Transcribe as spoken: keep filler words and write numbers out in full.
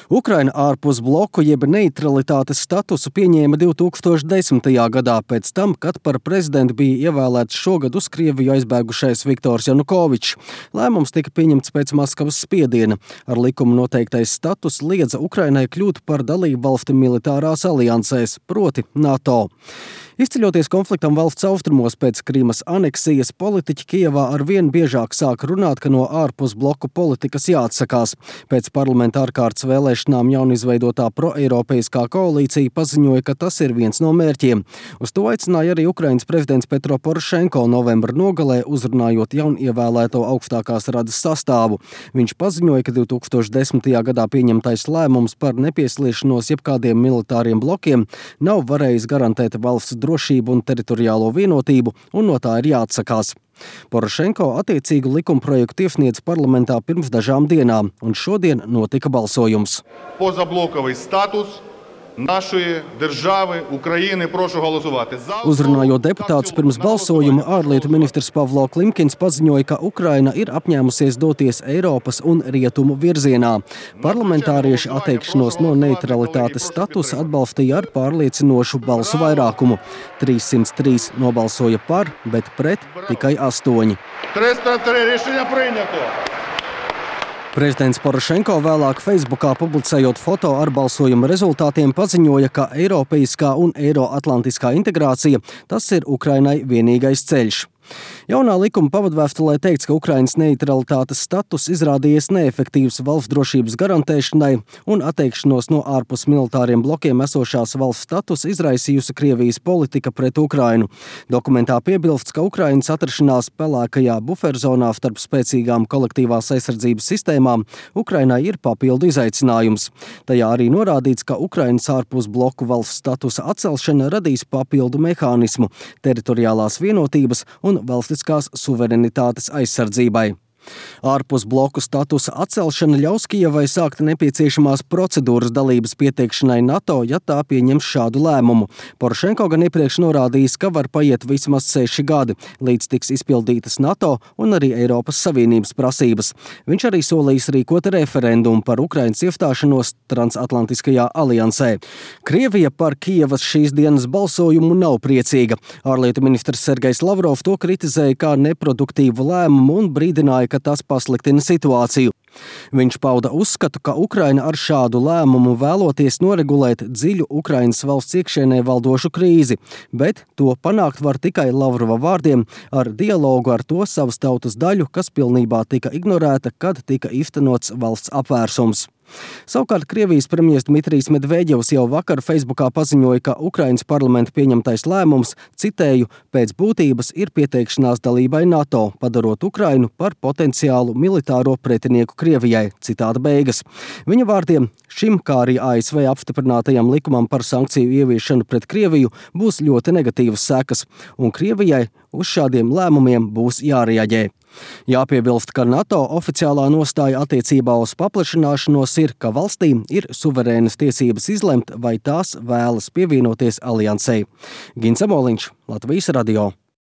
Ukraina ārpus bloku jeb neitralitātes statusu pieņēma divi tūkstoši desmitajā gadā pēc tam, kad par prezidentu bija ievēlēts šogad uz Krieviju aizbēgušais Viktors Janukovičs. Lēmums tika pieņemts pēc Maskavas spiediena. Ar likumu noteiktais status liedza Ukrainai kļūt par dalību valsti militārās aliansēs, proti NATO. Izceļoties konfliktam valsts austrumos pēc Krimas aneksijas, politiķi Kijevā arvien biežāk sāk runāt, ka no ārpus bloku politikas jāatsakās. Pēc parlamenta ārkārtas vēlēšanām jaunizveidotā proeiropeiskā koalīcija paziņoja, ka tas ir viens no mērķiem. Uz to aicināja arī Ukrainas prezidents Petro Porošenko novembra nogalē, uzrunājot jaunievēlēto augstākās radas sastāvu. Viņš paziņoja, ka divi tūkstoši desmitajā gadā pieņemtais lēmums par nepiesliešanos jebkādiem militāriem blokiem nav varējis garantēt valsts drošību un teritoriālo vienotību, un no tā ir jāatsakās. Porošenko attiecīgu likumprojektu iesniedz parlamentā pirms dažām dienām, un šodien notika balsojums. Позаблоковий статус нашої держави України. Прошу голосувати за. Uzrunājot deputātus pirms balsojuma, ārlietu ministrs Pavlo Klimkins paziņoja, ka Ukraina ir apņēmusies doties Eiropas un Rietumu virzienā. Parlamentārieši atteikšanos no neitralitātes statusa atbalstīja ar pārliecinošu balsu vairākumu. trīssimt trīs nobalsoja par, bet pret tikai astoņi. триста три рішення прийнято. Prezidents Porošenko vēlāk Facebookā publicējot foto ar balsojuma rezultātiem paziņoja, ka eiropeiskā un eiroatlantiskā integrācija tas ir Ukrainai vienīgais ceļš. Jaunā likuma pavadvēstulē teikts, ka Ukrainas neitralitātes status izrādījies neefektīvs valsts drošības garantēšanai un atteikšanos no ārpus militāriem blokiem esošās valsts status izraisījusi Krievijas politika pret Ukrainu. Dokumentā piebilsts, ka Ukrainas atrašanās pelēkajā buferzonā starp spēcīgām kolektīvās aizsardzības sistēmām Ukrainai ir papildu izaicinājums. Tajā arī norādīts, ka Ukrainas ārpus bloku valsts statusa atcelšana radīs papildu mehānismu teritoriālās vienotības un valstiskās suverenitātes aizsardzībai. Ārpus bloku statusa atcelšana ļaus Kijevai sākt nepieciešamās procedūras dalības pieteikšanai NATO, ja tā pieņems šādu lēmumu. Porošenko gan iepriekš norādījis, ka var paiet vismaz seši gadi, līdz tiks izpildītas NATO un arī Eiropas Savienības prasības. Viņš arī solījis rīkot referendumu par Ukrainas iestāšanos transatlantiskajā aliansē. Krievija par Kijevas šīs dienas balsojumu nav priecīga. Ārlietu ministrs Sergejs Lavrovs to kritizēja kā neproduktīvu lēmumu un brīdināja, ka tas pasliktina situāciju. Viņš pauda uzskatu, ka Ukraina ar šādu lēmumu vēloties noregulēt dziļu Ukrainas valsts iekšienē valdošu krīzi, bet to panākt var tikai Lavrova vārdiem ar dialogu ar to savas tautas daļu, kas pilnībā tika ignorēta, kad tika īstenots valsts apvērsums. Savukārt Krievijas premjers Dmitrijs Medvedjevs jau vakar Facebookā paziņoja, ka Ukrainas parlamenta pieņemtais lēmums, citēju, pēc būtības ir pieteikšanās dalībai NATO, padarot Ukrainu par potenciālu militāro pretinieku Krievijai, citāta beigas. Viņa vārdiem, šim, kā arī A S V apstiprinātajam likumam par sankciju ieviešanu pret Krieviju, būs ļoti negatīvas sekas, un Krievijai uz šādiem lēmumiem būs jārēģē. Jāpiebilst, ka NATO oficiālā nostāja attiecībā uz paplašināšanos ir, ka valstīm ir suverēnas tiesības izlemt, vai tās vēlas pievienoties aliansei. Gins Amoliņš, Latvijas radio.